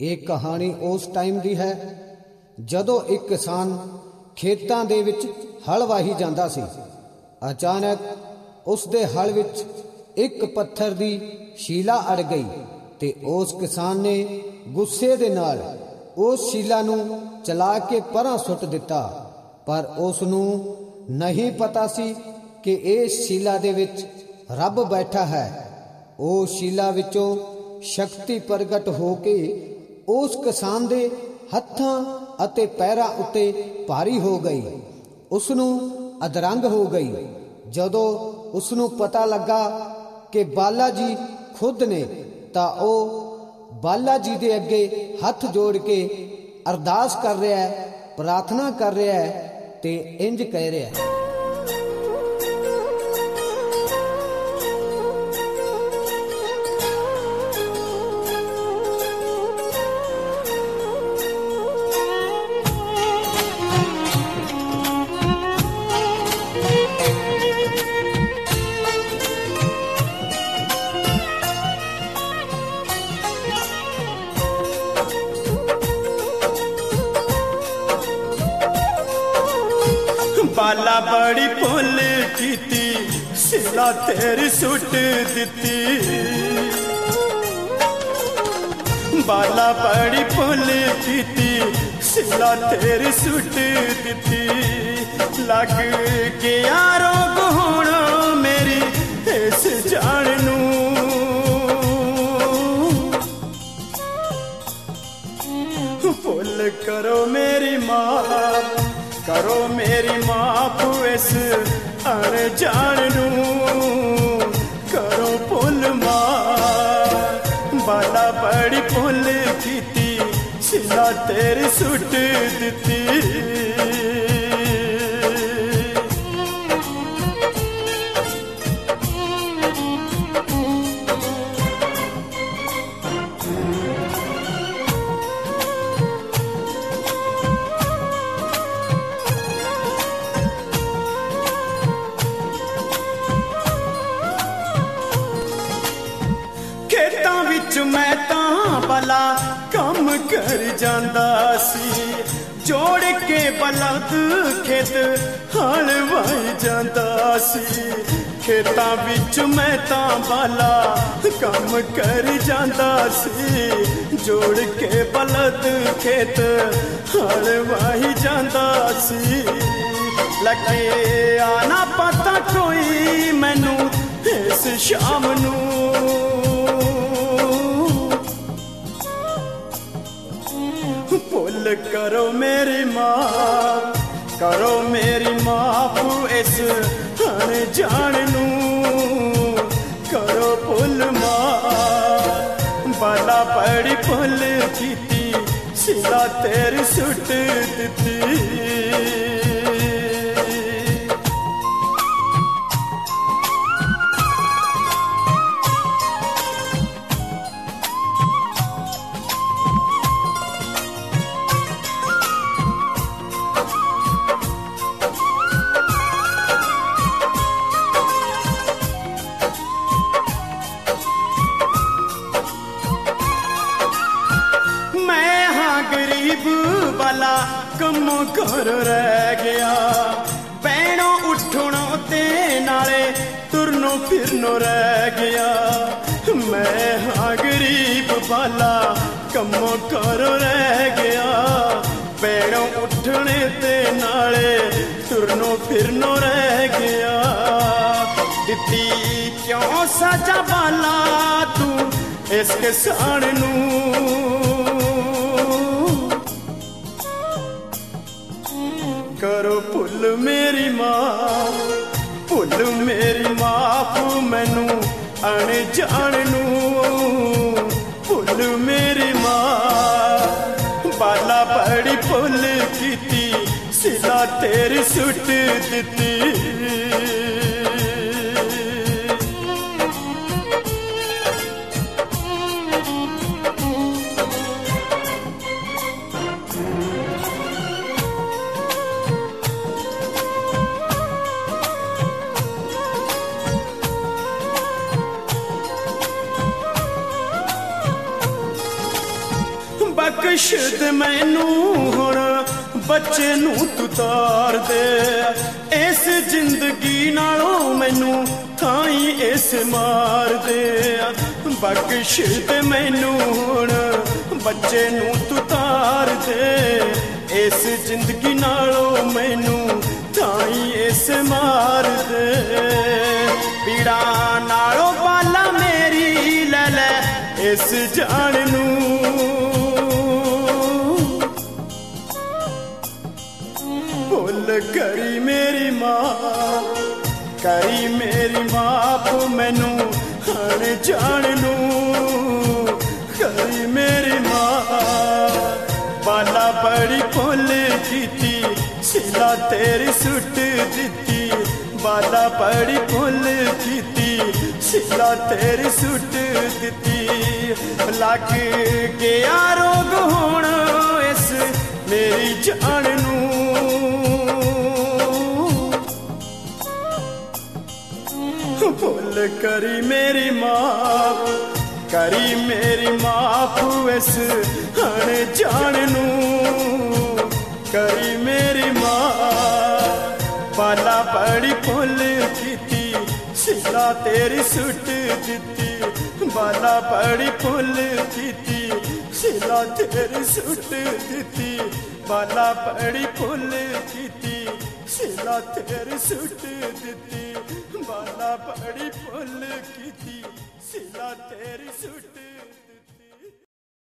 ਇਹ ਕਹਾਣੀ ਉਸ ਟਾਈਮ ਦੀ ਹੈ ਜਦੋਂ ਇੱਕ ਕਿਸਾਨ ਖੇਤਾਂ ਦੇ ਵਿੱਚ ਹਲ ਵਾਹੀ ਜਾਂਦਾ ਸੀ। ਅਚਾਨਕ ਉਸ ਦੇ ਹਲ ਵਿੱਚ ਇੱਕ ਪੱਥਰ ਦੀ ਸ਼ੀਲਾ ਅੜ ਗਈ ਤੇ ਉਸ ਕਿਸਾਨ ਨੇ ਗੁੱਸੇ ਦੇ ਨਾਲ ਉਸ ਸ਼ੀਲਾ ਨੂੰ ਚਲਾ ਕੇ ਪਰਾਂ ਸੁੱਟ ਦਿੱਤਾ। ਪਰ ਉਸ ਨੂੰ ਨਹੀਂ ਪਤਾ ਸੀ ਕਿ ਇਸ ਸ਼ੀਲਾ ਦੇ ਵਿੱਚ ਰੱਬ ਬੈਠਾ ਹੈ। ਉਹ ਸ਼ੀਲਾ ਵਿੱਚੋਂ ਸ਼ਕਤੀ ਪ੍ਰਗਟ ਹੋ ਕੇ ਉਸ ਕਿਸਾਨ ਦੇ ਹੱਥਾਂ ਅਤੇ ਪੈਰਾਂ ਉੱਤੇ ਭਾਰੀ ਹੋ ਗਈ। ਉਸ ਨੂੰ ਅਧਰੰਗ ਹੋ ਗਈ। ਜਦੋਂ ਉਸ ਨੂੰ ਪਤਾ ਲੱਗਾ ਕਿ ਬਾਲਾ ਜੀ ਖੁਦ ਨੇ, ਤਾਂ ਉਹ ਬਾਲਾ ਜੀ ਦੇ ਅੱਗੇ ਹੱਥ ਜੋੜ ਕੇ ਅਰਦਾਸ ਕਰ ਰਿਹਾ ਹੈ, ਪ੍ਰਾਰਥਨਾ ਕਰ ਰਿਹਾ ਹੈ ਤੇ ਇੰਜ ਕਹਿ ਰਿਹਾ ਹੈ, बाला बड़ी भुल कीती, सिला तेरी सुट दिती। बाला बड़ी भुल कीती, सिला तेरी सुट दिती। लग गया रोग होना मेरी इस जान नू, भुल करो मेरी मां, करो मेरी माफ इस अनजान नू, करो भुल मां। बाला बड़ी भुल कीती, सिला तेरी सुट दिती। मैं तां भला कम कर जांदा सी, जोड़ के बलद खेत हल वाही जांदा सी। खेतां विच मैं तां भला कम कर जांदा सी, जोड़ के बलद खेत हल वाही जांदा सी। लगे आना पता कोई मैनू इस शाम नू, भुल करो मेरी मां, करो मेरी माफ इस अनजान नू, करो भुल मां। बाला बड़ी भुल कीती, सिला तेरी सुट दिती। बाला कमों घर रह गया, पैणों उठणों ते नाले तुरनों फिरनों रह गया। मैं हाँ गरीब बाला कमों घर रह गया, पैणों उठने ते नाले तुरनों फिरनों रह गया। दिती क्यों सजा बाला तू इस किसान नू, करो भुल मेरी मां, भुल मेरी माफ मैनू अनजान नू, भुल मेरी मां। बाला बड़ी भुल कीती, सिला तेरी सुट दिती। ਬਖਸ਼ ਦੇ ਮੈਨੂੰ ਹੁਣ ਬੱਚੇ ਨੂੰ ਤੂੰ ਤਾਰ ਦੇ ਇਸ ਜ਼ਿੰਦਗੀ ਨਾਲੋਂ ਮੈਨੂੰ ਥਾਈ ਇਸ ਮਾਰ ਦੇ ਬਖਸ਼ ਦੇ ਮੈਨੂੰ ਹੁਣ ਬੱਚੇ ਨੂੰ ਤੂੰ ਤਾਰ ਦੇ ਇਸ ਜ਼ਿੰਦਗੀ ਨਾਲੋਂ ਮੈਨੂੰ ਥਾਈ ਇਸ ਮਾਰ ਦੇ ਪੀੜਾਂ ਨਾਲੋਂ ਬਾਲਾ ਮੇਰੀ ਲੈ ਲੈ ਇਸ ਜਾਨ ਨੂੰ ਭੁੱਲ ਕਰੀ ਮੇਰੀ ਮਾਂ ਕਰੀ ਮੇਰੀ ਮਾਪ ਮੈਨੂੰ ਹਣ ਜਾਣ ਨੂੰ ਕਰੀ ਮੇਰੀ ਮਾਂ ਬਾਲਾ ਬੜੀ ਭੁੱਲ ਕੀਤੀ ਸਿਲਾ ਤੇਰੀ ਸੁੱਟ ਦਿੱਤੀ ਬਾਲਾ ਬੜੀ ਭੁੱਲ ਕੀਤੀ ਸਿਲਾ ਤੇਰੀ ਸੁੱਟ ਦਿੱਤੀ ਲੱਗ ਗਿਆ ਰੋਗ ਹੁਣ ਇਸ ਮੇਰੀ ਜਾਨ ਨੂੰ ਭੁੱਲ ਕਰੀ ਮੇਰੀ ਮਾਂ ਕਰੀ ਮੇਰੀ ਮਾਪ ਇਸ ਹਣ ਜਾਣ ਨੂੰ ਕਰੀ ਮੇਰੀ ਮਾਂ ਬਾਲਾ ਬੜੀ ਭੁੱਲ ਕੀਤੀ ਸਿਲਾ ਤੇਰੀ ਸੁੱਟ ਦਿੱਤੀ ਬਾਲਾ ਬੜੀ ਭੁੱਲ ਕੀਤੀ ਸਿਲਾ ਤੇਰੀ ਸੁੱਟ ਦਿੱਤੀ ਬਾਲਾ ਬੜੀ ਭੁੱਲ ਕੀਤੀ ਸਿਲਾ ਤੇਰੀ ਸੁੱਟ ਦਿੱਤੀ ਬਾਲਾ ਬੜੀ ਭੁੱਲ ਕੀਤੀ ਸਿਲਾ ਤੇਰੀ ਸੁੱਟ